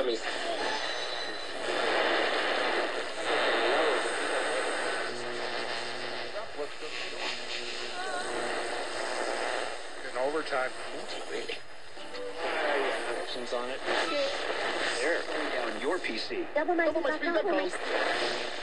dummies. In overtime. Really? Options on it. There. Turn down your PC. Double my feedback.